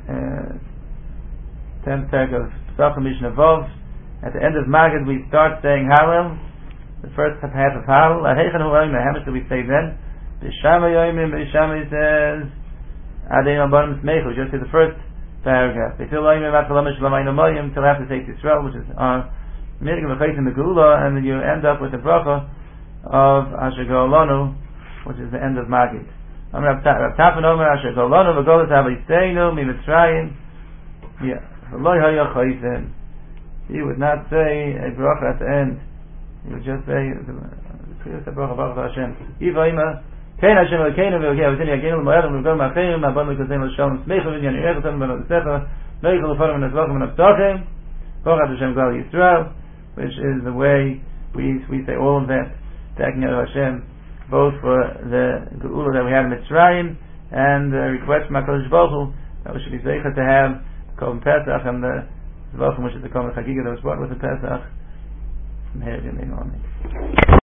10th parak of Pesachim Mishnah Vov. At the end of Magid we start saying Hallel, the first half of Hallel. How much do we say then? B'Shama says Adei Rabbanim Smechu. Just say the first paragraph. Till after Take Yisrael, which is our Minig of the Megula, and then you end up with the bracha of Asher Golanu, which is the end of Magid. Rav Tafan Omer Asher Golanu v'Golas Aviseinu Mitzrayim. He would not say a bracha at the end. He would just say the bracha Baruch Hashem. Ivaima Kein Hashem Elokeinu v'Yokei Avitinu Yageinu l'Mo'edim v'Gol Ma'achim Ma'abon l'Kozem l'Shalom Smechu v'Inyan Yerechatem v'Nodsecha Meichel l'Forim v'Nezvachim v'Navtachim Baruch Hashem Gal Yisrael, which is the way we say all of that, thanking Hashem both for the Geula that we had in Mitzrayim and the request from HaKadosh Baruch Hu that we should be zeicha to have Korban Pesach and the Zvachim, which is the Korban Chagiga that was brought with the Pesach.